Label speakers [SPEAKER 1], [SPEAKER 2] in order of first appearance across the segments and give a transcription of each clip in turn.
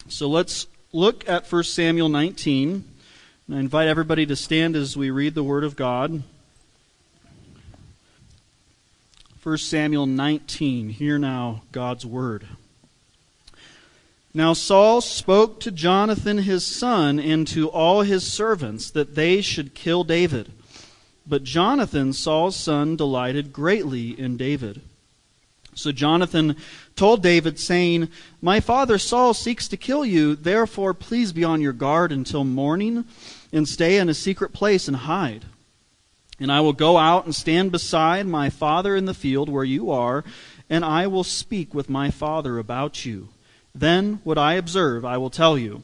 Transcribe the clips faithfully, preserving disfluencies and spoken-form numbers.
[SPEAKER 1] So let's look at First Samuel nineteen. And I invite everybody to stand as we read the Word of God. First Samuel nineteen. Hear now God's Word. Now Saul spoke to Jonathan his son and to all his servants that they should kill David. But Jonathan, Saul's son, delighted greatly in David. So Jonathan told David, saying, My father Saul seeks to kill you, therefore please be on your guard until morning, and stay in a secret place and hide. And I will go out and stand beside my father in the field where you are, and I will speak with my father about you. Then what I observe I will tell you.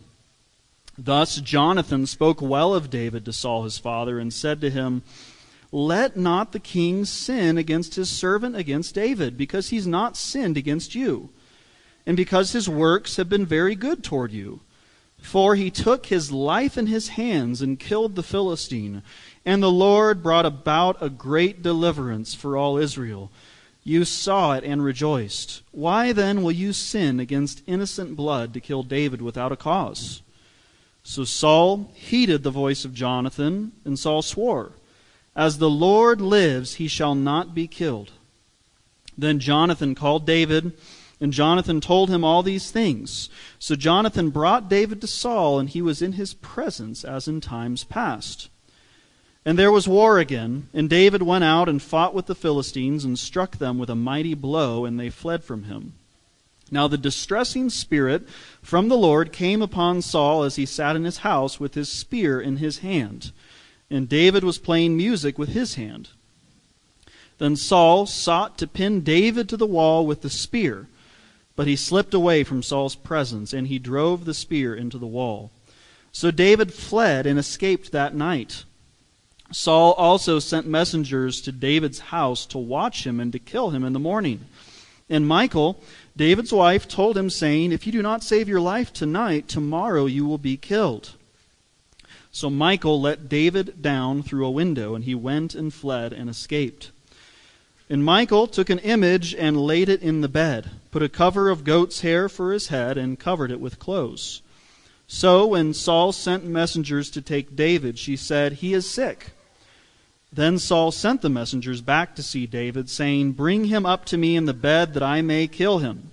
[SPEAKER 1] Thus Jonathan spoke well of David to Saul his father, and said to him, Let not the king sin against his servant against David, because he's not sinned against you, and because his works have been very good toward you. For he took his life in his hands and killed the Philistine, and the Lord brought about a great deliverance for all Israel. You saw it and rejoiced. Why then will you sin against innocent blood to kill David without a cause? So Saul heeded the voice of Jonathan, and Saul swore, As the Lord lives, he shall not be killed. Then Jonathan called David, and Jonathan told him all these things. So Jonathan brought David to Saul, and he was in his presence as in times past. And there was war again, and David went out and fought with the Philistines and struck them with a mighty blow, and they fled from him. Now the distressing spirit from the Lord came upon Saul as he sat in his house with his spear in his hand, and David was playing music with his hand. Then Saul sought to pin David to the wall with the spear, but he slipped away from Saul's presence, and he drove the spear into the wall. So David fled and escaped that night. Saul also sent messengers to David's house to watch him and to kill him in the morning. And Michal, David's wife, told him, saying, If you do not save your life tonight, tomorrow you will be killed. So Michal let David down through a window, and he went and fled and escaped. And Michal took an image and laid it in the bed, put a cover of goat's hair for his head, and covered it with clothes. So when Saul sent messengers to take David, she said, He is sick. Then Saul sent the messengers back to see David, saying, Bring him up to me in the bed, that I may kill him.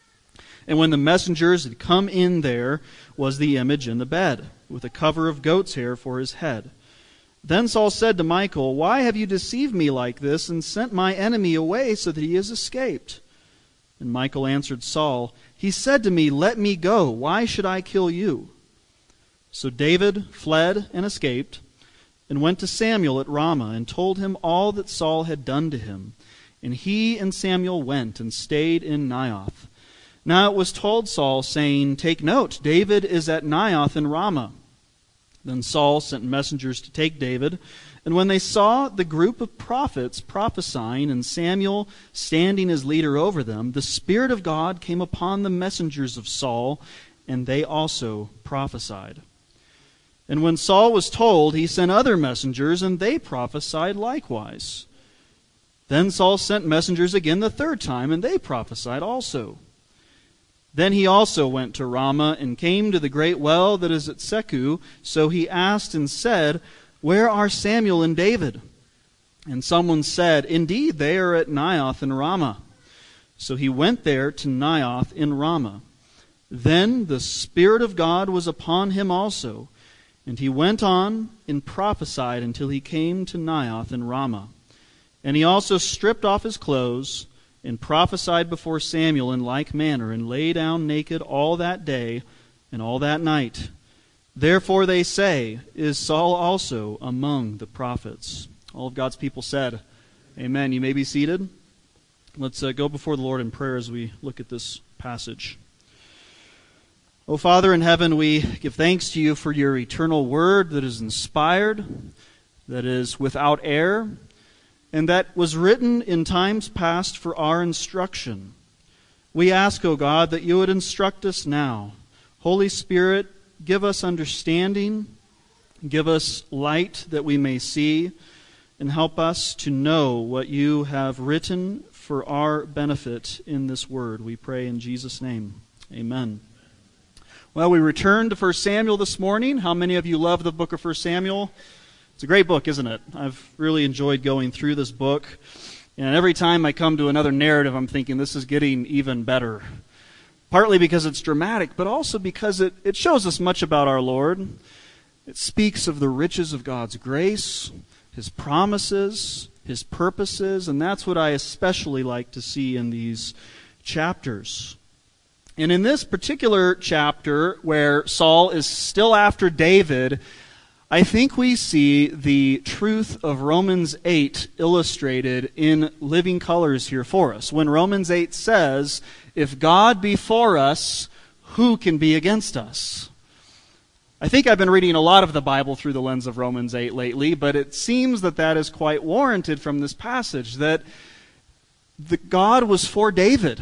[SPEAKER 1] And when the messengers had come in, there was the image in the bed, with a cover of goat's hair for his head. Then Saul said to Michal, Why have you deceived me like this, and sent my enemy away so that he has escaped? And Michal answered Saul, He said to me, Let me go. Why should I kill you? So David fled and escaped, and went to Samuel at Ramah, and told him all that Saul had done to him. And he and Samuel went and stayed in Naioth. Now it was told Saul, saying, Take note, David is at Naioth in Ramah. Then Saul sent messengers to take David, and when they saw the group of prophets prophesying, and Samuel standing as leader over them, the Spirit of God came upon the messengers of Saul, and they also prophesied. And when Saul was told, he sent other messengers, and they prophesied likewise. Then Saul sent messengers again the third time, and they prophesied also. Then he also went to Ramah, and came to the great well that is at Seku. So he asked and said, Where are Samuel and David? And someone said, Indeed, they are at Naioth in Ramah. So he went there to Naioth in Ramah. Then the Spirit of God was upon him also, and he went on and prophesied until he came to Naioth in Ramah. And he also stripped off his clothes, and prophesied before Samuel in like manner, and lay down naked all that day and all that night. Therefore they say, Is Saul also among the prophets? All of God's people said, Amen. You may be seated. Let's uh, go before the Lord in prayer as we look at this passage. O Father in heaven, we give thanks to you for your eternal word that is inspired, that is without error, and that was written in times past for our instruction. We ask, O God, that you would instruct us now. Holy Spirit, give us understanding, give us light that we may see, and help us to know what you have written for our benefit in this word. We pray in Jesus' name. Amen. Well, we returned to First Samuel this morning. How many of you love the book of First Samuel? It's a great book, isn't it? I've really enjoyed going through this book. And every time I come to another narrative, I'm thinking this is getting even better. Partly because it's dramatic, but also because it, it shows us much about our Lord. It speaks of the riches of God's grace, His promises, His purposes, and that's what I especially like to see in these chapters. And in this particular chapter, where Saul is still after David, I think we see the truth of Romans eight illustrated in living colors here for us. When Romans eight says, if God be for us, who can be against us? I think I've been reading a lot of the Bible through the lens of Romans eight lately, but it seems that that is quite warranted from this passage, that the God was for David.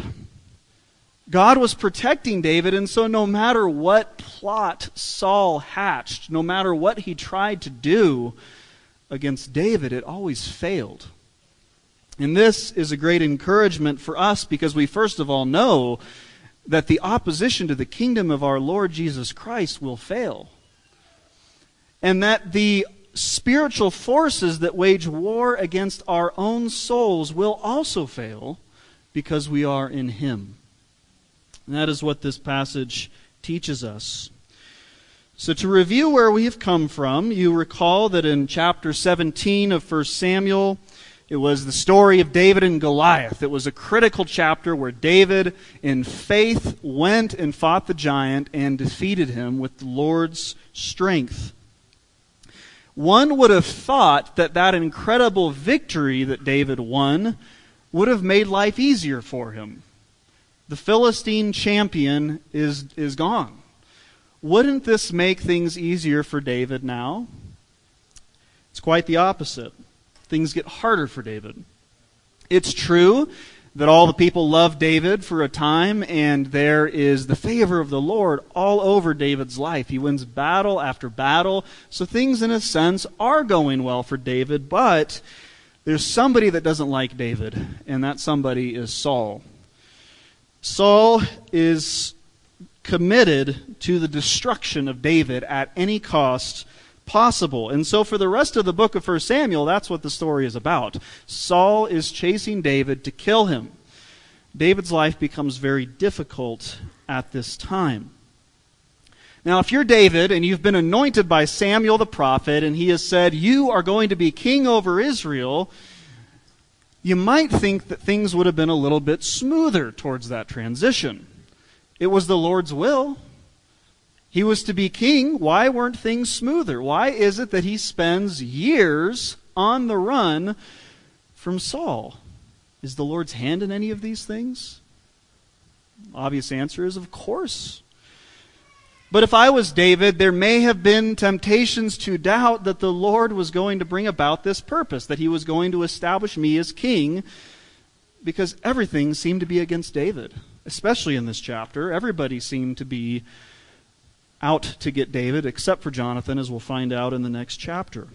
[SPEAKER 1] God was protecting David, and so no matter what plot Saul hatched, no matter what he tried to do against David, it always failed. And this is a great encouragement for us because we first of all know that the opposition to the kingdom of our Lord Jesus Christ will fail. And that the spiritual forces that wage war against our own souls will also fail because we are in Him. And that is what this passage teaches us. So to review where we have come from, you recall that in chapter seventeen of First Samuel, it was the story of David and Goliath. It was a critical chapter where David, in faith, went and fought the giant and defeated him with the Lord's strength. One would have thought that that incredible victory that David won would have made life easier for him. The Philistine champion is, is gone. Wouldn't this make things easier for David now? It's quite the opposite. Things get harder for David. It's true that all the people love David for a time, and there is the favor of the Lord all over David's life. He wins battle after battle, so things in a sense are going well for David, but there's somebody that doesn't like David, and that somebody is Saul. Saul is committed to the destruction of David at any cost possible. And so for the rest of the book of First Samuel, that's what the story is about. Saul is chasing David to kill him. David's life becomes very difficult at this time. Now, if you're David and you've been anointed by Samuel the prophet and he has said, you are going to be king over Israel, you might think that things would have been a little bit smoother towards that transition. It was the Lord's will. He was to be king. Why weren't things smoother? Why is it that he spends years on the run from Saul? Is the Lord's hand in any of these things? Obvious answer is, of course. But if I was David, there may have been temptations to doubt that the Lord was going to bring about this purpose, that He was going to establish me as king, because everything seemed to be against David, especially in this chapter. Everybody seemed to be out to get David, except for Jonathan, as we'll find out in the next chapter.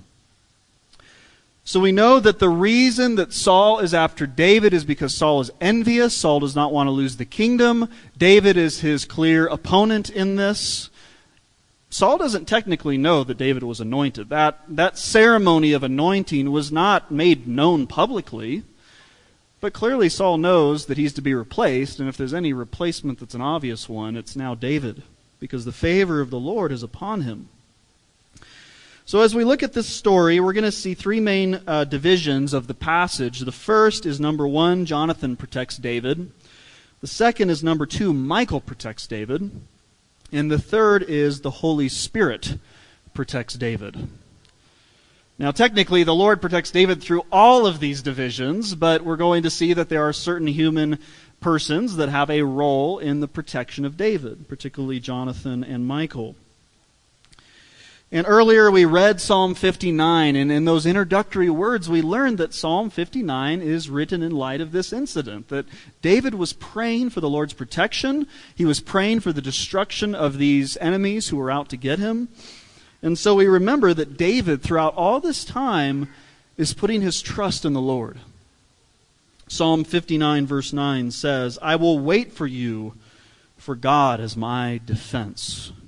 [SPEAKER 1] So we know that the reason that Saul is after David is because Saul is envious. Saul does not want to lose the kingdom. David is his clear opponent in this. Saul doesn't technically know that David was anointed. That, that ceremony of anointing was not made known publicly. But clearly Saul knows that he's to be replaced, and if there's any replacement that's an obvious one, it's now David, because the favor of the Lord is upon him. So as we look at this story, we're going to see three main uh, divisions of the passage. The first is, number one, Jonathan protects David. The second is, number two, Michal protects David. And the third is, the Holy Spirit protects David. Now, technically, the Lord protects David through all of these divisions, but we're going to see that there are certain human persons that have a role in the protection of David, particularly Jonathan and Michal. And earlier we read Psalm fifty-nine, and in those introductory words we learned that Psalm fifty-nine is written in light of this incident, that David was praying for the Lord's protection. He was praying for the destruction of these enemies who were out to get him. And so we remember that David, throughout all this time, is putting his trust in the Lord. Psalm fifty-nine verse nine says, I will wait for you, for God is my defense.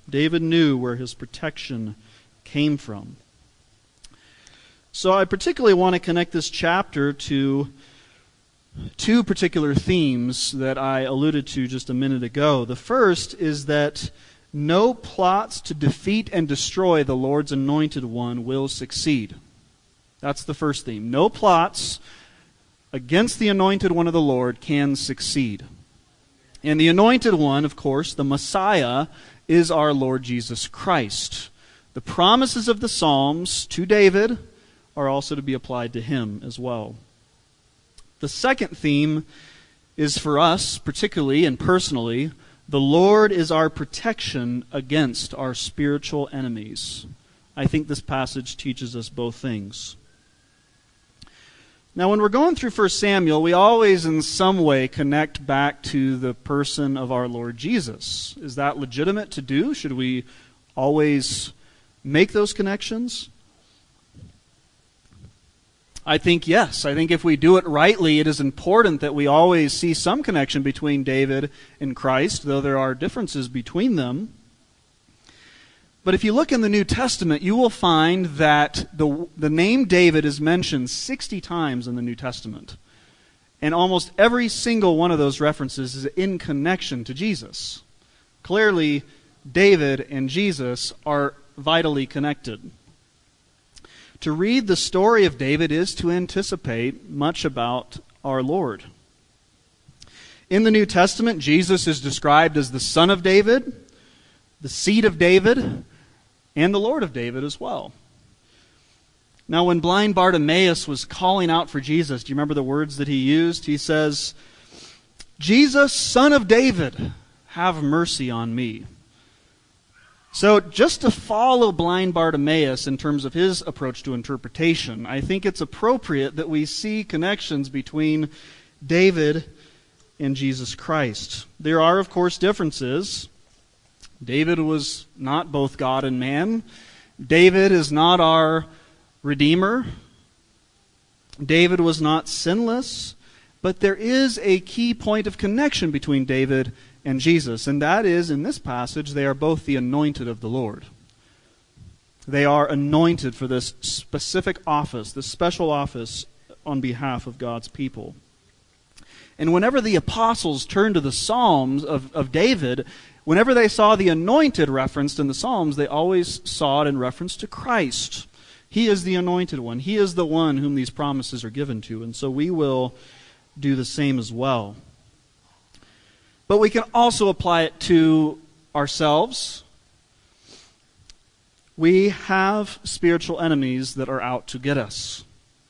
[SPEAKER 1] David knew where his protection came from. So I particularly want to connect this chapter to two particular themes that I alluded to just a minute ago. The first is that no plots to defeat and destroy the Lord's anointed one will succeed. That's the first theme. No plots against the anointed one of the Lord can succeed. And the anointed one, of course, the Messiah, is our Lord Jesus Christ. The promises of the Psalms to David are also to be applied to him as well. The second theme is for us, particularly and personally, the Lord is our protection against our spiritual enemies. I think this passage teaches us both things. Now, when we're going through First Samuel, we always in some way connect back to the person of our Lord Jesus. Is that legitimate to do? Should we always make those connections? I think yes. I think if we do it rightly, it is important that we always see some connection between David and Christ, though there are differences between them. But if you look in the New Testament, you will find that the, the name David is mentioned sixty times in the New Testament. And almost every single one of those references is in connection to Jesus. Clearly, David and Jesus are vitally connected. To read the story of David is to anticipate much about our Lord. In the New Testament, Jesus is described as the Son of David, the seed of David, and the Lord of David as well. Now, when blind Bartimaeus was calling out for Jesus, do you remember the words that he used? He says, "Jesus, Son of David, have mercy on me." So just to follow blind Bartimaeus in terms of his approach to interpretation, I think it's appropriate that we see connections between David and Jesus Christ. There are, of course, differences. David was not both God and man. David is not our Redeemer. David was not sinless. But there is a key point of connection between David and Jesus, and that is, in this passage, they are both the anointed of the Lord. They are anointed for this specific office, this special office on behalf of God's people. And whenever the apostles turned to the Psalms of, of David, whenever they saw the anointed referenced in the Psalms, they always saw it in reference to Christ. He is the anointed one. He is the one whom these promises are given to. And so we will do the same as well. But we can also apply it to ourselves. We have spiritual enemies that are out to get us.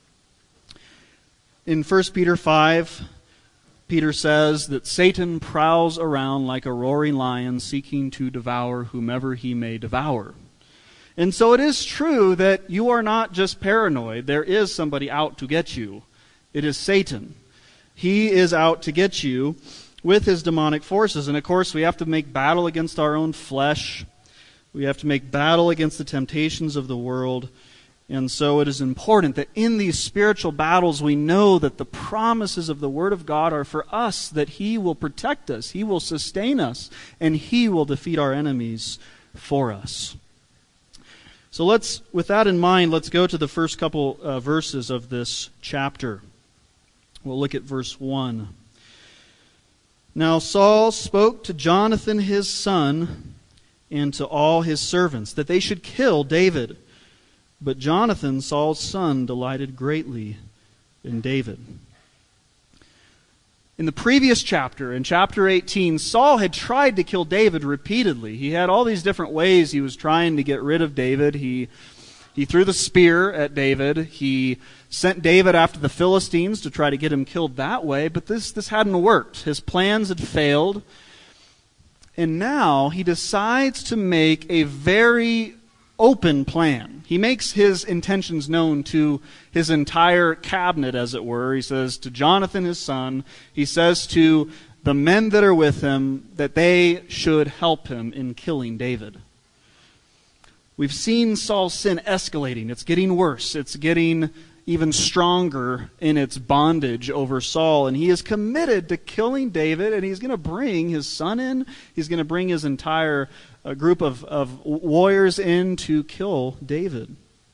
[SPEAKER 1] In First Peter five, Peter says that Satan prowls around like a roaring lion seeking to devour whomever he may devour. And so it is true that you are not just paranoid. There is somebody out to get you. It is Satan. He is out to get you with his demonic forces. And of course, we have to make battle against our own flesh. We have to make battle against the temptations of the world. And so it is important that in these spiritual battles we know that the promises of the Word of God are for us, that He will protect us, He will sustain us, and He will defeat our enemies for us. So let's, with that in mind, let's go to the first couple uh, verses of this chapter. We'll look at verse one. Now Saul spoke to Jonathan his son and to all his servants that they should kill David. But Jonathan, Saul's son, delighted greatly in David. In the previous chapter, in chapter eighteen, Saul had tried to kill David repeatedly. He had all these different ways he was trying to get rid of David. He, he threw the spear at David. He sent David after the Philistines to try to get him killed that way. But this, this hadn't worked. His plans had failed. And now he decides to make a very open plan. He makes his intentions known to his entire cabinet, as it were. He says to Jonathan, his son, he says to the men that are with him that they should help him in killing David. We've seen Saul's sin escalating. It's getting worse. It's getting even stronger in its bondage over Saul, and he is committed to killing David, and he's going to bring his son in. He's going to bring his entire uh, group of, of warriors in to kill David.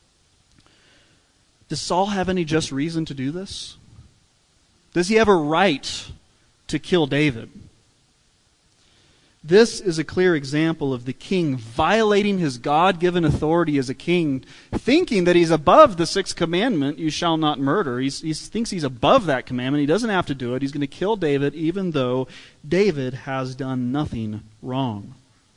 [SPEAKER 1] Does Saul have any just reason to do this? Does he have a right to kill David? This is a clear example of the king violating his God-given authority as a king, thinking that he's above the sixth commandment, you shall not murder. He's, he thinks he's above that commandment. He doesn't have to do it. He's going to kill David even though David has done nothing wrong.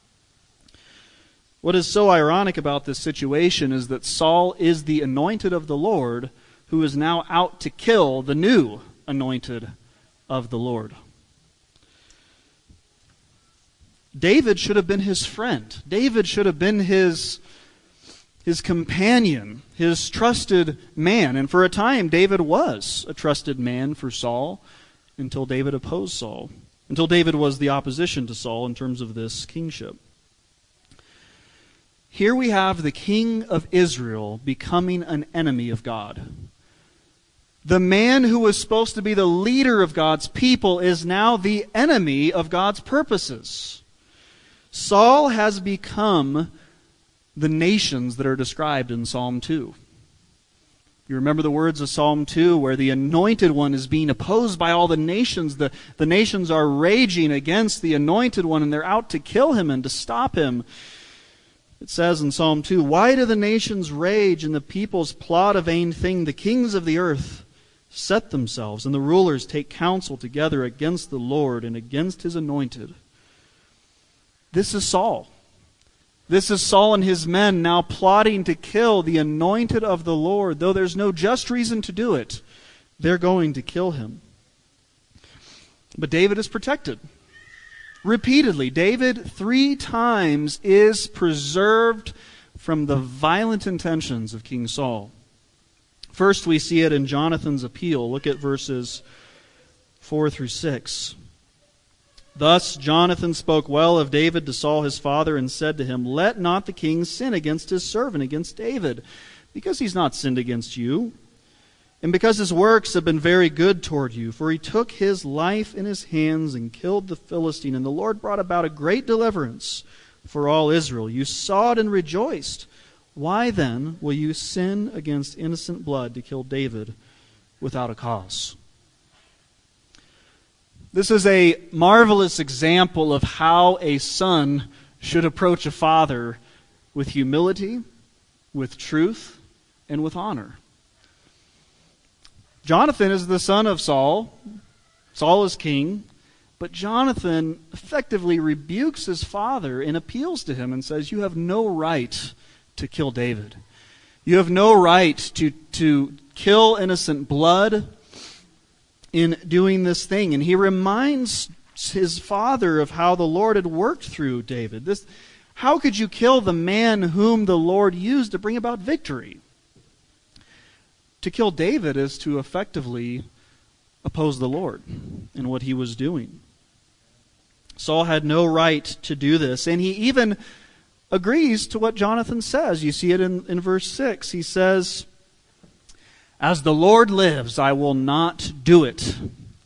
[SPEAKER 1] What is so ironic about this situation is that Saul is the anointed of the Lord who is now out to kill the new anointed of the Lord. David should have been his friend. David should have been his, his companion, his trusted man. And for a time, David was a trusted man for Saul until David opposed Saul, until David was the opposition to Saul in terms of this kingship. Here we have the king of Israel becoming an enemy of God. The man who was supposed to be the leader of God's people is now the enemy of God's purposes. Saul has become the nations that are described in Psalm two. You remember the words of Psalm two where the anointed one is being opposed by all the nations. The, the nations are raging against the anointed one and they're out to kill him and to stop him. It says in Psalm two, "Why do the nations rage and the peoples plot a vain thing? The kings of the earth set themselves and the rulers take counsel together against the Lord and against his anointed." This is Saul. This is Saul and his men now plotting to kill the anointed of the Lord. Though there's no just reason to do it, they're going to kill him. But David is protected. Repeatedly, David three times is preserved from the violent intentions of King Saul. First, we see it in Jonathan's appeal. Look at verses four through six. "Thus Jonathan spoke well of David to Saul his father and said to him, 'Let not the king sin against his servant, against David, because he's not sinned against you, and because his works have been very good toward you. For he took his life in his hands and killed the Philistine, and the Lord brought about a great deliverance for all Israel. You saw it and rejoiced. Why then will you sin against innocent blood to kill David without a cause?'" This is a marvelous example of how a son should approach a father with humility, with truth, and with honor. Jonathan is the son of Saul. Saul is king. But Jonathan effectively rebukes his father and appeals to him and says, "You have no right to kill David. You have no right to, to kill innocent blood in doing this thing." And he reminds his father of how the Lord had worked through David. This, how could you kill the man whom the Lord used to bring about victory? To kill David is to effectively oppose the Lord in what he was doing. Saul had no right to do this, and he even agrees to what Jonathan says. You see it in, in verse six. He says, "As the Lord lives, I will not do it."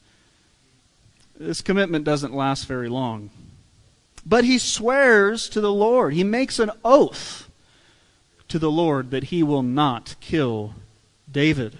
[SPEAKER 1] This commitment doesn't last very long. But he swears to the Lord. He makes an oath to the Lord that he will not kill David.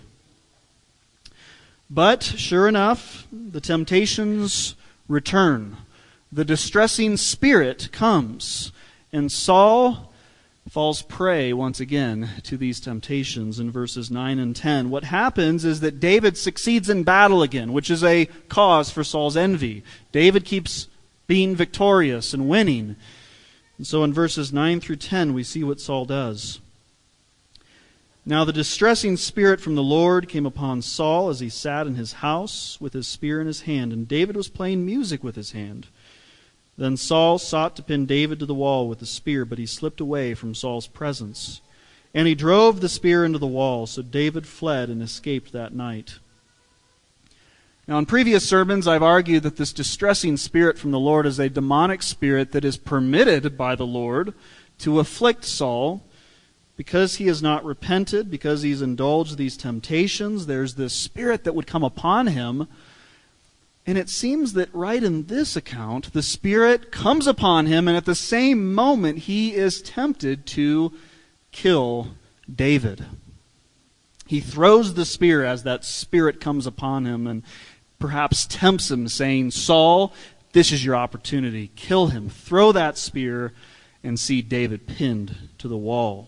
[SPEAKER 1] But sure enough, the temptations return. The distressing spirit comes, and Saul falls prey once again to these temptations in verses nine and ten. What happens is that David succeeds in battle again, which is a cause for Saul's envy. David keeps being victorious and winning. And so in verses nine through ten, we see what Saul does. "Now the distressing spirit from the Lord came upon Saul as he sat in his house with his spear in his hand, and David was playing music with his hand. Then Saul sought to pin David to the wall with the spear, but he slipped away from Saul's presence. And he drove the spear into the wall, so David fled and escaped that night." Now, in previous sermons, I've argued that this distressing spirit from the Lord is a demonic spirit that is permitted by the Lord to afflict Saul, Because he has not repented, because he's indulged these temptations, there's this spirit that would come upon him. And it seems that right in this account, the Spirit comes upon him, and at the same moment, he is tempted to kill David. He throws the spear as that Spirit comes upon him and perhaps tempts him, saying, Saul, this is your opportunity. Kill him. Throw that spear and see David pinned to the wall.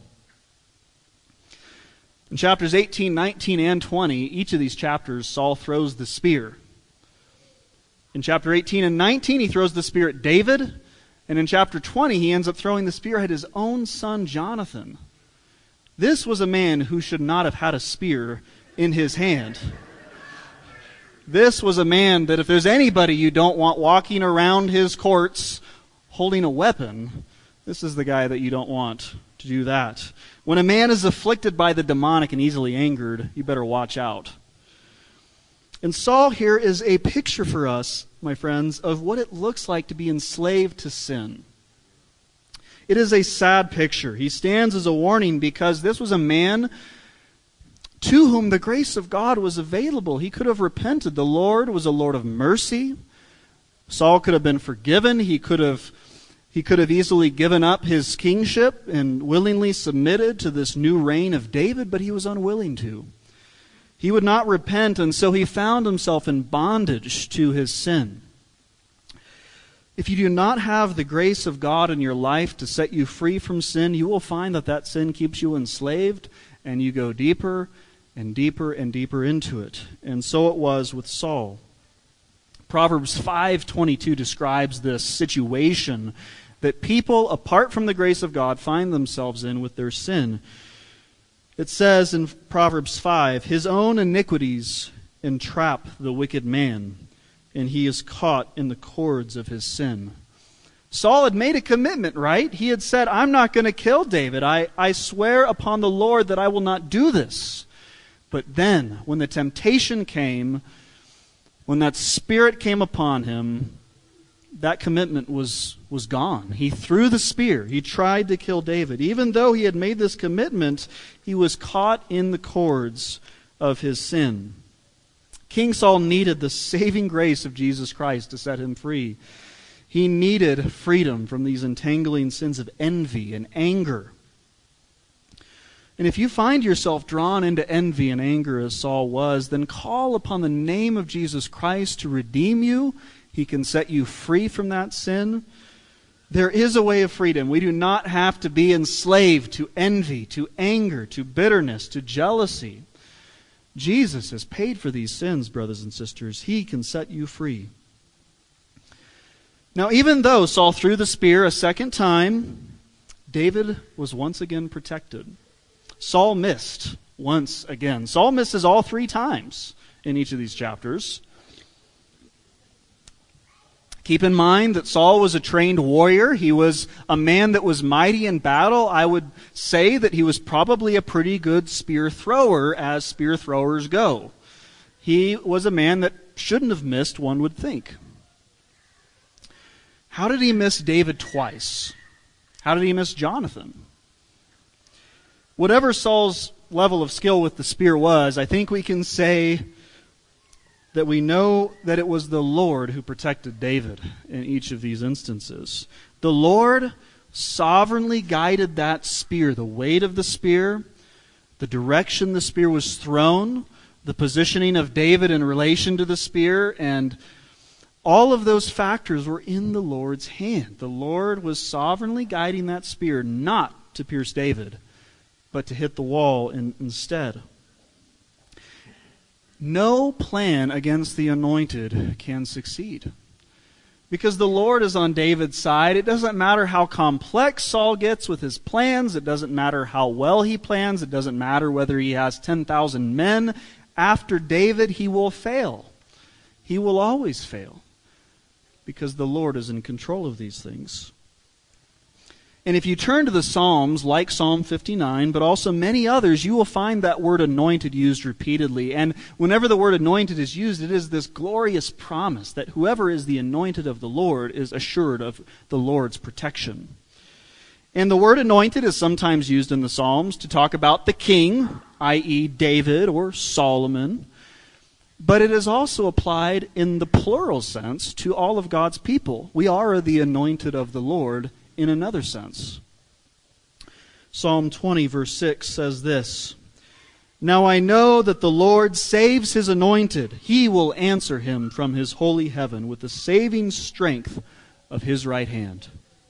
[SPEAKER 1] In chapters eighteen, nineteen, and twenty, each of these chapters, Saul throws the spear. In chapter eighteen and nineteen, he throws the spear at David. And in chapter twenty, he ends up throwing the spear at his own son, Jonathan. This was a man who should not have had a spear in his hand. This was a man that if there's anybody you don't want walking around his courts holding a weapon, this is the guy that you don't want to do that. When a man is afflicted by the demonic and easily angered, you better watch out. And Saul here is a picture for us, my friends, of what it looks like to be enslaved to sin. It is a sad picture. He stands as a warning because this was a man to whom the grace of God was available. He could have repented. The Lord was a Lord of mercy. Saul could have been forgiven. He could have, he could have easily given up his kingship and willingly submitted to this new reign of David, but he was unwilling to. He would not repent, and so he found himself in bondage to his sin. If you do not have the grace of God in your life to set you free from sin, you will find that that sin keeps you enslaved, and you go deeper and deeper and deeper into it. And so it was with Saul. Proverbs five twenty-two describes this situation that people, apart from the grace of God, find themselves in with their sin. It says in Proverbs five, his own iniquities entrap the wicked man, and he is caught in the cords of his sin. Saul had made a commitment, right? He had said, I'm not going to kill David. I, I swear upon the Lord that I will not do this. But then, when the temptation came, when that spirit came upon him, that commitment was, was gone. He threw the spear. He tried to kill David. Even though he had made this commitment, he was caught in the cords of his sin. King Saul needed the saving grace of Jesus Christ to set him free. He needed freedom from these entangling sins of envy and anger. And if you find yourself drawn into envy and anger as Saul was, then call upon the name of Jesus Christ to redeem you. He can set you free from that sin. There is a way of freedom. We do not have to be enslaved to envy, to anger, to bitterness, to jealousy. Jesus has paid for these sins, brothers and sisters. He can set you free. Now, even though Saul threw the spear a second time, David was once again protected. Saul missed once again. Saul misses all three times in each of these chapters. Keep in mind that Saul was a trained warrior. He was a man that was mighty in battle. I would say that he was probably a pretty good spear thrower as spear throwers go. He was a man that shouldn't have missed, one would think. How did he miss David twice? How did he miss Jonathan? Whatever Saul's level of skill with the spear was, I think we can say that we know that it was the Lord who protected David in each of these instances. The Lord sovereignly guided that spear, the weight of the spear, the direction the spear was thrown, the positioning of David in relation to the spear, and all of those factors were in the Lord's hand. The Lord was sovereignly guiding that spear not to pierce David, but to hit the wall in, instead. No plan against the anointed can succeed. Because the Lord is on David's side. It doesn't matter how complex Saul gets with his plans. It doesn't matter how well he plans. It doesn't matter whether he has ten thousand men. After David, he will fail. He will always fail. Because the Lord is in control of these things. And if you turn to the Psalms, like Psalm fifty-nine, but also many others, you will find that word anointed used repeatedly. And whenever the word anointed is used, it is this glorious promise that whoever is the anointed of the Lord is assured of the Lord's protection. And the word anointed is sometimes used in the Psalms to talk about the king, that is. David or Solomon. But it is also applied in the plural sense to all of God's people. We are the anointed of the Lord in another sense. Psalm twenty, verse six says this, "Now I know that the Lord saves his anointed. He will answer him from his holy heaven with the saving strength of his right hand."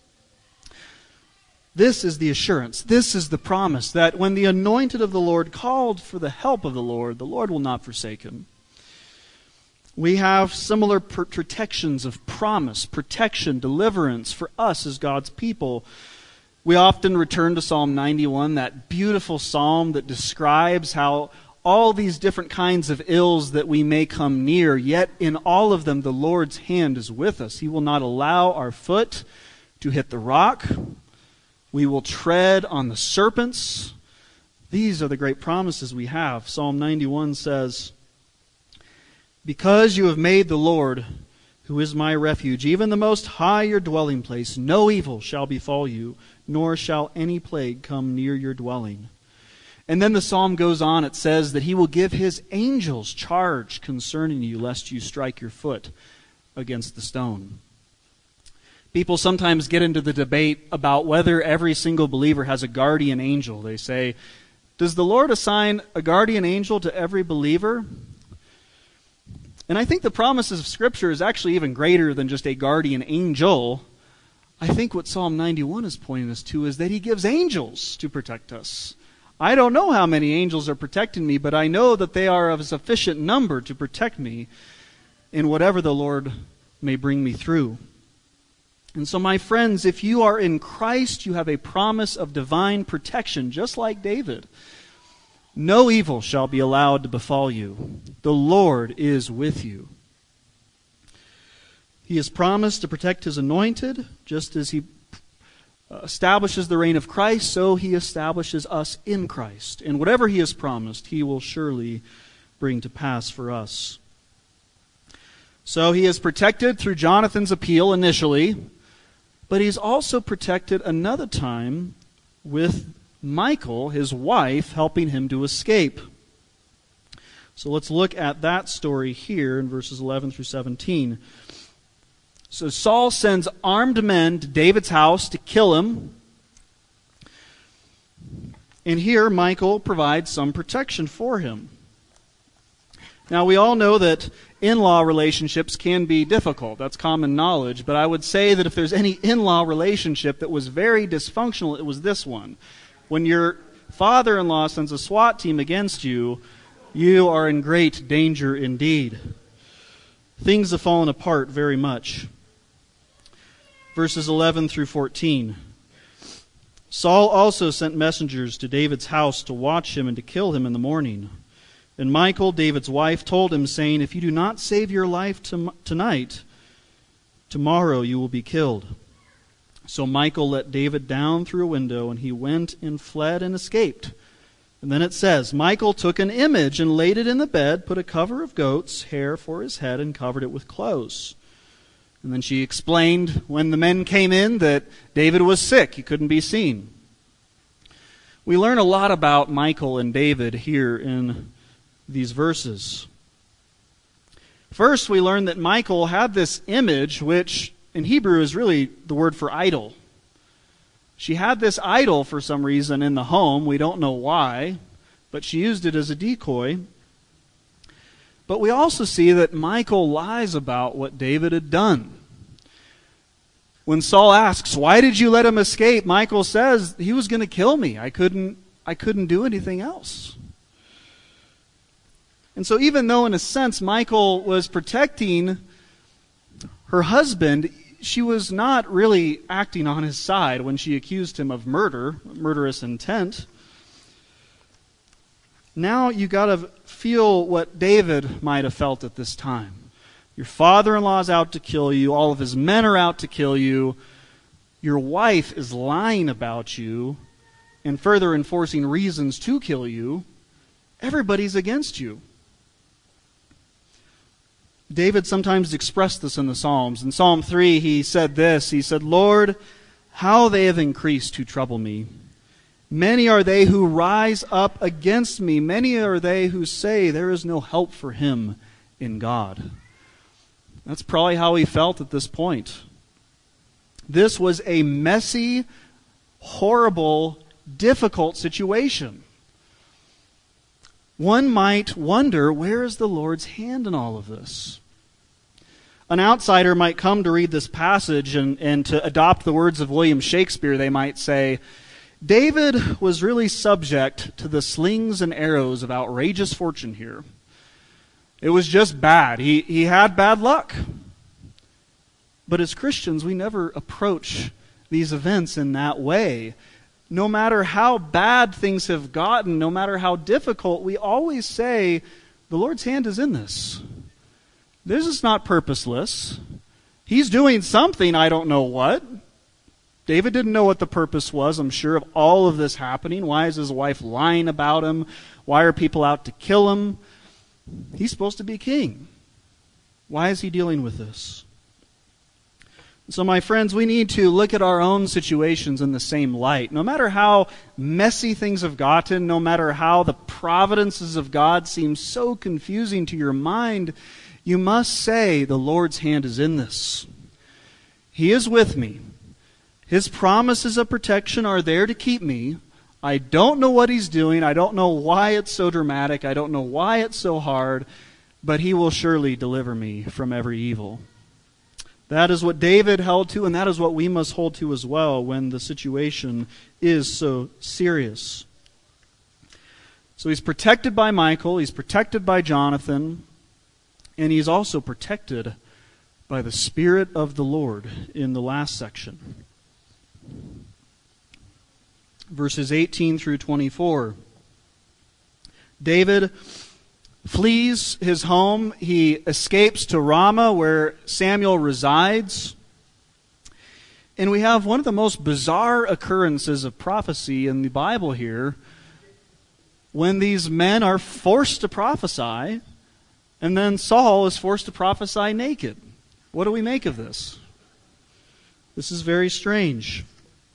[SPEAKER 1] This is the assurance, this is the promise that when the anointed of the Lord called for the help of the Lord, the Lord will not forsake him. We have similar protections of promise, protection, deliverance for us as God's people. We often return to Psalm ninety-one, that beautiful psalm that describes how all these different kinds of ills that we may come near, yet in all of them the Lord's hand is with us. He will not allow our foot to hit the rock. We will tread on the serpents. These are the great promises we have. Psalm ninety-one says, "Because you have made the Lord, who is my refuge, even the Most High your dwelling place, no evil shall befall you, nor shall any plague come near your dwelling." And then the psalm goes on. It says that he will give his angels charge concerning you, lest you strike your foot against the stone. People sometimes get into the debate about whether every single believer has a guardian angel. They say, does the Lord assign a guardian angel to every believer? And I think the promises of Scripture is actually even greater than just a guardian angel. I think what Psalm ninety-one is pointing us to is that he gives angels to protect us. I don't know how many angels are protecting me, but I know that they are of a sufficient number to protect me in whatever the Lord may bring me through. And so, my friends, if you are in Christ, you have a promise of divine protection, just like David. No evil shall be allowed to befall you. The Lord is with you. He has promised to protect his anointed, just as he establishes the reign of Christ, so he establishes us in Christ. And whatever he has promised, he will surely bring to pass for us. So he is protected through Jonathan's appeal initially, but he's also protected another time with Michal, his wife, helping him to escape. So let's look at that story here in verses eleven through seventeen. So Saul sends armed men to David's house to kill him. And here Michal provides some protection for him. Now we all know that in-law relationships can be difficult. That's common knowledge. But I would say that if there's any in-law relationship that was very dysfunctional, it was this one. When your father-in-law sends a SWAT team against you, you are in great danger indeed. Things have fallen apart very much. Verses eleven through fourteen. Saul also sent messengers to David's house to watch him and to kill him in the morning. And Michal, David's wife, told him, saying, "If you do not save your life to- tonight, tomorrow you will be killed." So Michal let David down through a window, and he went and fled and escaped. And then it says, Michal took an image and laid it in the bed, put a cover of goat's hair for his head, and covered it with clothes. And then she explained when the men came in that David was sick. He couldn't be seen. We learn a lot about Michal and David here in these verses. First, we learn that Michal had this image, which in Hebrew is really the word for idol. She had this idol for some reason in the home. We don't know why, but she used it as a decoy. But we also see that Michal lies about what David had done. When Saul asks, "Why did you let him escape?" Michal says, "He was going to kill me. I couldn't, I couldn't do anything else." And so even though in a sense Michal was protecting her husband, she was not really acting on his side when she accused him of murder, murderous intent. Now you got to feel what David might have felt at this time. Your father-in-law is out to kill you. All of his men are out to kill you. Your wife is lying about you and further enforcing reasons to kill you. Everybody's against you. David sometimes expressed this in the Psalms. In Psalm three, he said this. He said, "Lord, How they have increased to trouble me. Many are they who rise up against me. Many are they who say there is no help for him in God. That's probably how he felt at this point. This was a messy, horrible, difficult situation. One might wonder, where is the Lord's hand in all of this? An outsider might come to read this passage and, and to adopt the words of William Shakespeare, they might say, David was really subject to the slings and arrows of outrageous fortune here. It was just bad. He, he had bad luck. But as Christians, we never approach these events in that way. No matter how bad things have gotten, no matter how difficult, we always say, the Lord's hand is in this. This is not purposeless. He's doing something, I don't know what. David didn't know what the purpose was, I'm sure, of all of this happening. Why is his wife lying about him? Why are people out to kill him? He's supposed to be king. Why is he dealing with this? So, my friends, we need to look at our own situations in the same light. No matter how messy things have gotten, no matter how the providences of God seem so confusing to your mind, you must say, the Lord's hand is in this. He is with me. His promises of protection are there to keep me. I don't know what he's doing. I don't know why it's so dramatic. I don't know why it's so hard. But he will surely deliver me from every evil. That is what David held to, and that is what we must hold to as well when the situation is so serious. So he's protected by Michal. He's protected by Jonathan. And he's also protected by the Spirit of the Lord in the last section. Verses eighteen through twenty-four. David flees his home. He escapes to Ramah, where Samuel resides. And we have one of the most bizarre occurrences of prophecy in the Bible here, when these men are forced to prophesy, and then Saul is forced to prophesy naked. What do we make of this? This is very strange.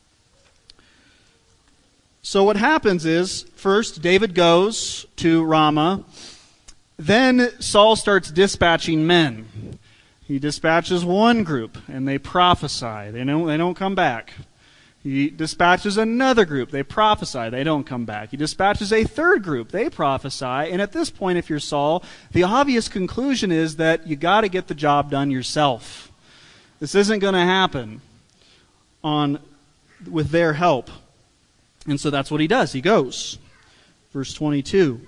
[SPEAKER 1] So what happens is, first David goes to Ramah. Then Saul starts dispatching men. He dispatches one group, and they prophesy. They don't, they don't come back. He dispatches another group. They prophesy. They don't come back. He dispatches a third group. They prophesy. And at this point, if you're Saul, the obvious conclusion is that you got to get the job done yourself. This isn't going to happen on with their help. And so that's what he does. He goes. Verse twenty-two.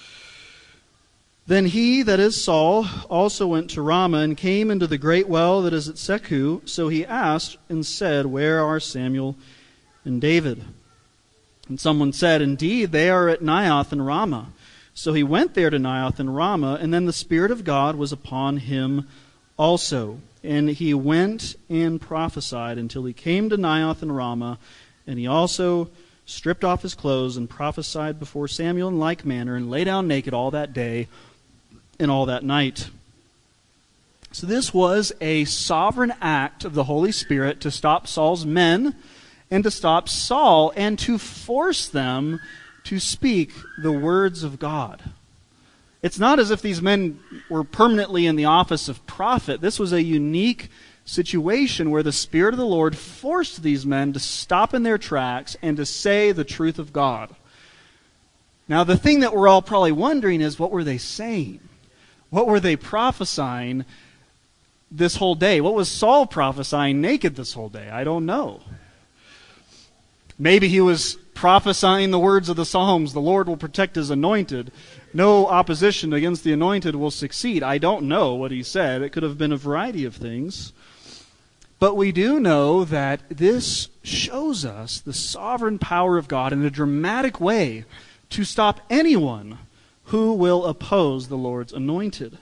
[SPEAKER 1] Then he, that is Saul, also went to Ramah and came into the great well that is at Seku. So he asked and said, Where are Samuel and David? And someone said, Indeed, they are at Naioth and Ramah. So he went there to Naioth and Ramah, and then the Spirit of God was upon him also. And he went and prophesied until he came to Naioth and Ramah, and he also stripped off his clothes and prophesied before Samuel in like manner, and lay down naked all that day and all that night. So this was a sovereign act of the Holy Spirit to stop Saul's men and to stop Saul and to force them to speak the words of God. It's not as if these men were permanently in the office of prophet. This was a unique situation where the Spirit of the Lord forced these men to stop in their tracks and to say the truth of God. Now, the thing that we're all probably wondering is, what were they saying? What were they prophesying this whole day? What was Saul prophesying naked this whole day? I don't know. Maybe he was prophesying the words of the Psalms. The Lord will protect his anointed. No opposition against the anointed will succeed. I don't know what he said. It could have been a variety of things. But we do know that this shows us the sovereign power of God in a dramatic way to stop anyone who will oppose the Lord's anointed.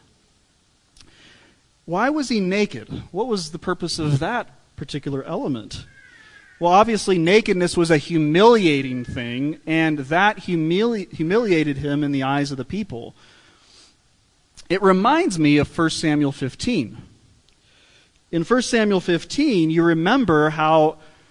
[SPEAKER 1] Why was he naked? What was the purpose of that particular element? Well, obviously, nakedness was a humiliating thing, and that humili- humiliated him in the eyes of the people. It reminds me of First Samuel fifteen. In First Samuel fifteen, you remember how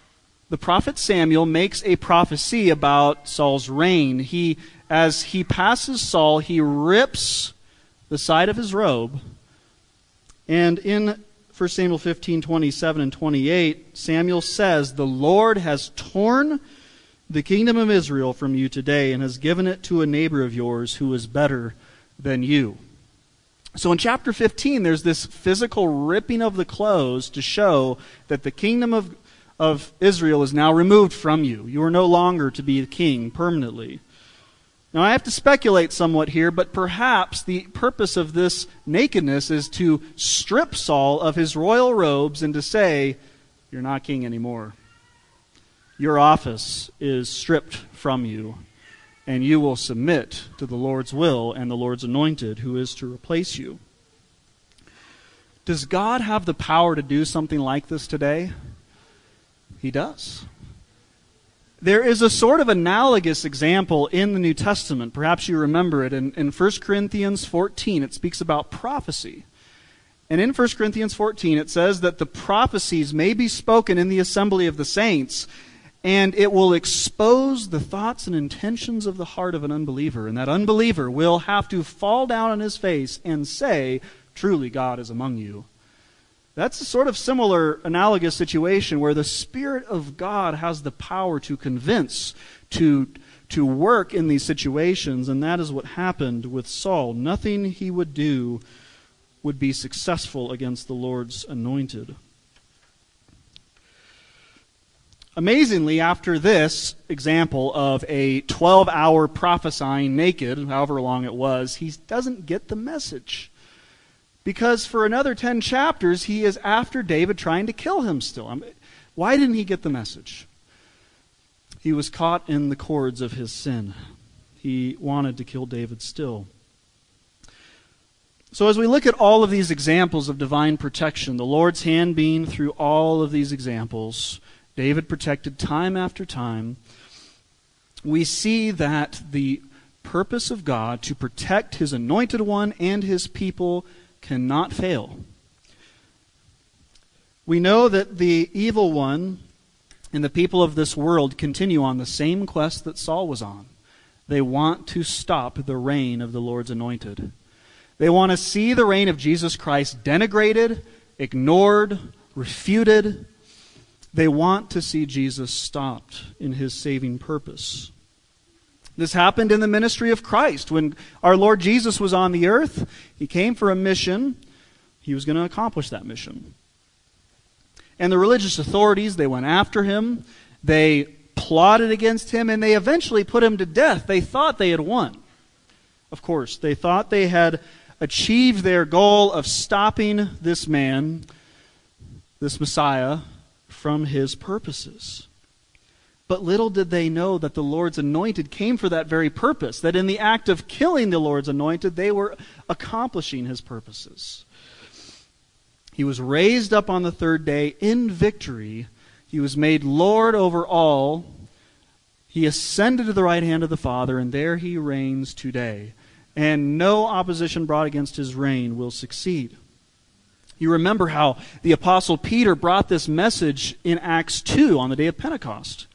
[SPEAKER 1] the prophet Samuel makes a prophecy about Saul's reign. He, as he passes Saul, he rips the side of his robe. And in First Samuel fifteen, twenty-seven and twenty-eight, Samuel says, "The Lord has torn the kingdom of Israel from you today and has given it to a neighbor of yours who is better than you." So in chapter fifteen, there's this physical ripping of the clothes to show that the kingdom of, of Israel is now removed from you. You are no longer to be the king permanently. Now I have to speculate somewhat here, but perhaps the purpose of this nakedness is to strip Saul of his royal robes and to say, "You're not king anymore. Your office is stripped from you, and you will submit to the Lord's will and the Lord's anointed who is to replace you." Does God have the power to do something like this today? He does. There is a sort of analogous example in the New Testament. Perhaps you remember it. In, in First Corinthians fourteen, it speaks about prophecy. And in First Corinthians fourteen, it says that the prophecies may be spoken in the assembly of the saints, and it will expose the thoughts and intentions of the heart of an unbeliever. And that unbeliever will have to fall down on his face and say, "Truly God is among you." That's a sort of similar, analogous situation where the Spirit of God has the power to convince, to, to work in these situations, and that is what happened with Saul. Nothing he would do would be successful against the Lord's anointed. Amazingly, after this example of a twelve-hour prophesying naked, however long it was, he doesn't get the message. Because for another ten chapters, he is after David trying to kill him still. I mean, why didn't he get the message? He was caught in the cords of his sin. He wanted to kill David still. So as we look at all of these examples of divine protection, the Lord's hand being through all of these examples, David protected time after time, we see that the purpose of God to protect his anointed one and his people cannot fail. We know that the evil one and the people of this world continue on the same quest that Saul was on. They want to stop the reign of the Lord's anointed. They want to see the reign of Jesus Christ denigrated, ignored, refuted. They want to see Jesus stopped in his saving purpose. This happened in the ministry of Christ. When our Lord Jesus was on the earth, he came for a mission. He was going to accomplish that mission. And the religious authorities, they went after him. They plotted against him, and they eventually put him to death. They thought they had won. Of course, they thought they had achieved their goal of stopping this man, this Messiah, from his purposes. But little did they know that the Lord's anointed came for that very purpose, that in the act of killing the Lord's anointed, they were accomplishing his purposes. He was raised up on the third day in victory. He was made Lord over all. He ascended to the right hand of the Father, and there he reigns today. And no opposition brought against his reign will succeed. You remember how the Apostle Peter brought this message in Acts two on the day of Pentecost.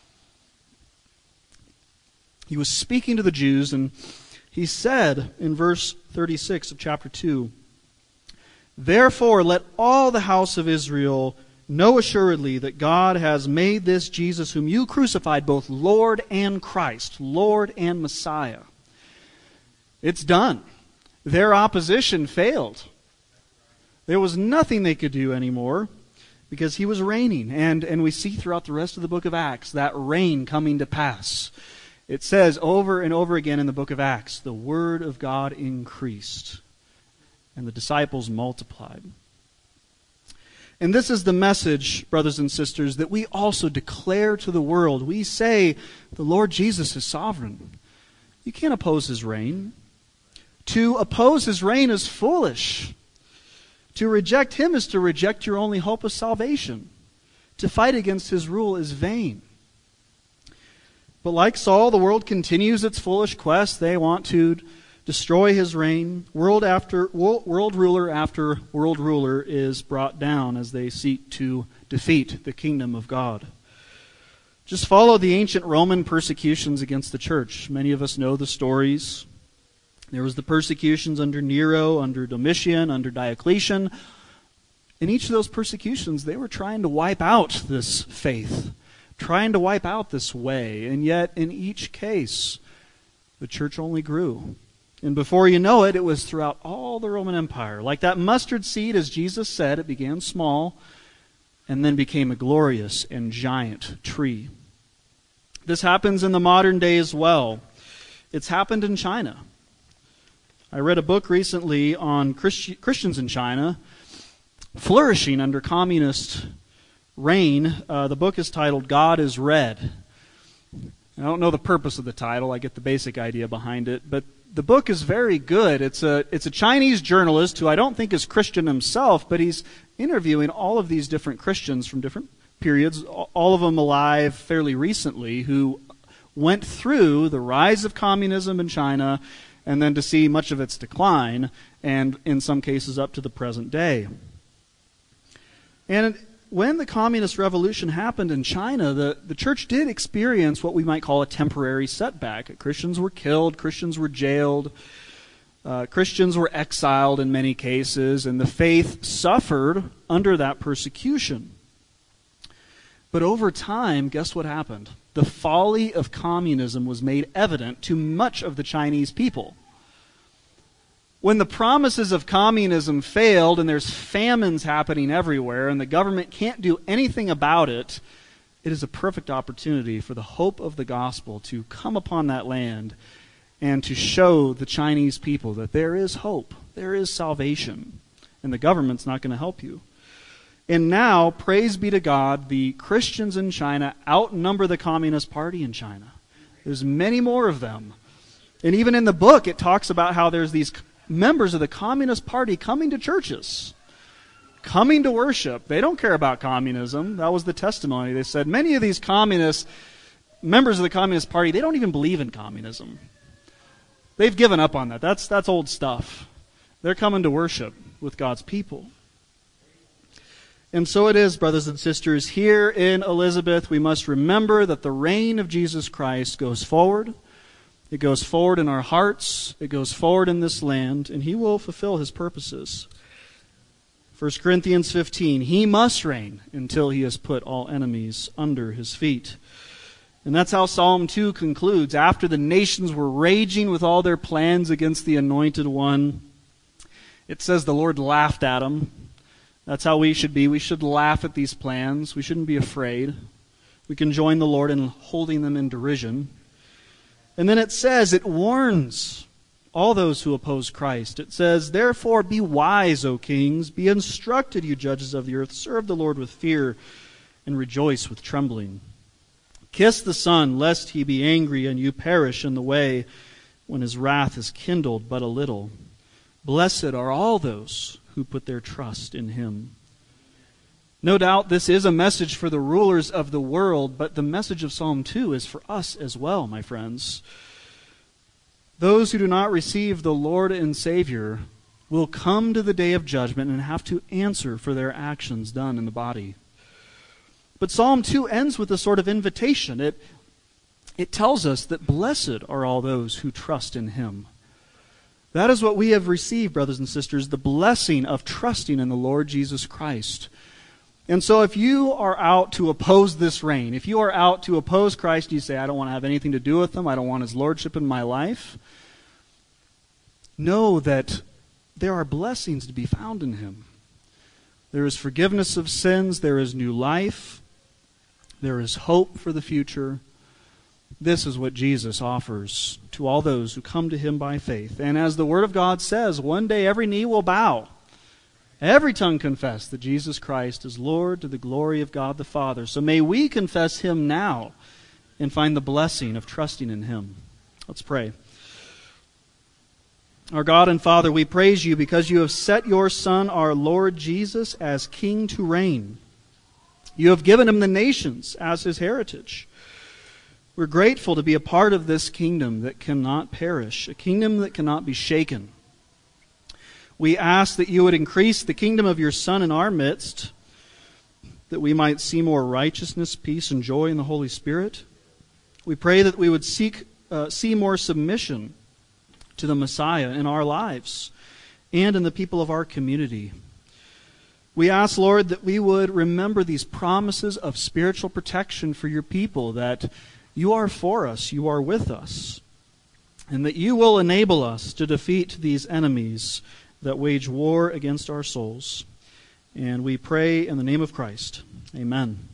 [SPEAKER 1] He was speaking to the Jews, and he said in verse thirty-six of chapter two, "Therefore let all the house of Israel know assuredly that God has made this Jesus whom you crucified both Lord and Christ," Lord and Messiah. It's done. Their opposition failed. There was nothing they could do anymore because he was reigning. And, and we see throughout the rest of the book of Acts that reign coming to pass. It says over and over again in the book of Acts, the word of God increased and the disciples multiplied. And this is the message, brothers and sisters, that we also declare to the world. We say the Lord Jesus is sovereign. You can't oppose his reign. To oppose his reign is foolish. To reject him is to reject your only hope of salvation. To fight against his rule is vain. But like Saul, the world continues its foolish quest. They want to destroy his reign. World after world, world ruler after world ruler is brought down as they seek to defeat the kingdom of God. Just follow the ancient Roman persecutions against the church. Many of us know the stories. There was the persecutions under Nero, under Domitian, under Diocletian. In each of those persecutions, they were trying to wipe out this faith, trying to wipe out this way. And yet, in each case, the church only grew. And before you know it, it was throughout all the Roman Empire. Like that mustard seed, as Jesus said, it began small and then became a glorious and giant tree. This happens in the modern day as well. It's happened in China. I read a book recently on Christi- Christians in China flourishing under communist reign. Uh, the book is titled God is Red. I don't know the purpose of the title. I get the basic idea behind it. But the book is very good. It's a, it's a Chinese journalist who I don't think is Christian himself, but he's interviewing all of these different Christians from different periods, all of them alive fairly recently, who went through the rise of communism in China and then to see much of its decline, and in some cases up to the present day. And when the communist revolution happened in China, the, the church did experience what we might call a temporary setback. Christians were killed, Christians were jailed, uh, Christians were exiled in many cases, and the faith suffered under that persecution. But over time, guess what happened? The folly of communism was made evident to much of the Chinese people. When the promises of communism failed and there's famines happening everywhere and the government can't do anything about it, it is a perfect opportunity for the hope of the gospel to come upon that land and to show the Chinese people that there is hope, there is salvation, and the government's not going to help you. And now, praise be to God, the Christians in China outnumber the Communist Party in China. There's many more of them. And even in the book, it talks about how there's these members of the Communist Party coming to churches, coming to worship. They don't care about communism. That was the testimony. They said many of these communists, members of the Communist Party, they don't even believe in communism. They've given up on that. That's, that's old stuff. They're coming to worship with God's people. And so it is, brothers and sisters, here in Elizabeth, we must remember that the reign of Jesus Christ goes forward. It goes forward in our hearts. It goes forward in this land, and He will fulfill His purposes. First Corinthians fifteen, He must reign until He has put all enemies under His feet. And that's how Psalm two concludes. After the nations were raging with all their plans against the Anointed One, it says the Lord laughed at them. That's how we should be. We should laugh at these plans. We shouldn't be afraid. We can join the Lord in holding them in derision. And then it says, it warns all those who oppose Christ. It says, therefore be wise, O kings, be instructed, you judges of the earth, serve the Lord with fear and rejoice with trembling. Kiss the Son, lest He be angry and you perish in the way when His wrath is kindled but a little. Blessed are all those who put their trust in Him. No doubt this is a message for the rulers of the world, but the message of Psalm two is for us as well, my friends. Those who do not receive the Lord and Savior will come to the day of judgment and have to answer for their actions done in the body. But Psalm two ends with a sort of invitation. It, it tells us that blessed are all those who trust in Him. That is what we have received, brothers and sisters, the blessing of trusting in the Lord Jesus Christ. And so if you are out to oppose this reign, if you are out to oppose Christ, you say, I don't want to have anything to do with Him, I don't want His lordship in my life, know that there are blessings to be found in Him. There is forgiveness of sins, there is new life, there is hope for the future. This is what Jesus offers to all those who come to Him by faith. And as the Word of God says, one day every knee will bow, every tongue confess that Jesus Christ is Lord to the glory of God the Father. So may we confess Him now and find the blessing of trusting in Him. Let's pray. Our God and Father, we praise You because You have set Your Son, our Lord Jesus, as King to reign. You have given Him the nations as His heritage. We're grateful to be a part of this kingdom that cannot perish, a kingdom that cannot be shaken. We ask that You would increase the kingdom of Your Son in our midst, that we might see more righteousness, peace, and joy in the Holy Spirit. We pray that we would seek, uh, see more submission to the Messiah in our lives and in the people of our community. We ask, Lord, that we would remember these promises of spiritual protection for your people, that you are for us, you are with us, and that you will enable us to defeat these enemies that wage war against our souls. And we pray in the name of Christ. Amen.